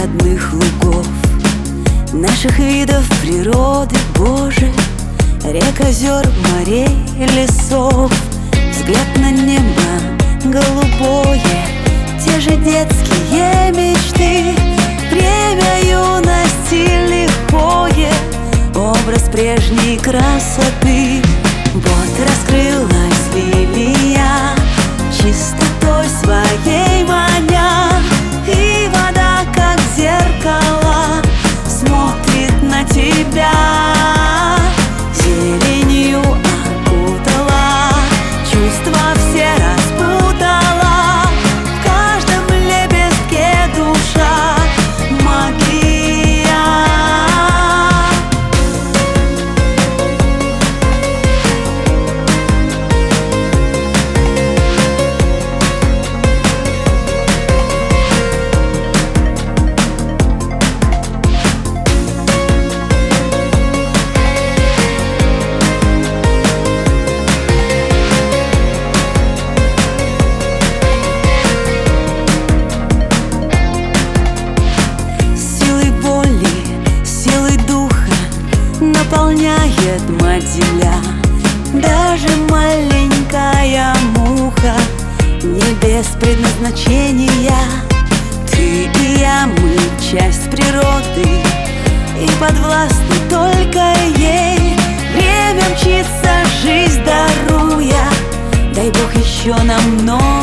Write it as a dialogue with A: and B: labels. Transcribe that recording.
A: родных лугов, наших видов природы, Боже, рек, озер, морей, лесов. Взгляд на небо голубое, те же детские мечты. Время юности лихое, образ прежней красоты. Вот раскрылась лилия, чистотой своей маня, и вода, как зеркало, смотрит на тебя. Зеленью окутала, чувства все распутала, в каждом лепестке душа магия. Наполняет мать земля, даже маленькая муха, не без предназначения. Ты и я, мы часть природы, и подвластны только ей. Время мчится, жизнь даруя, дай Бог еще нам много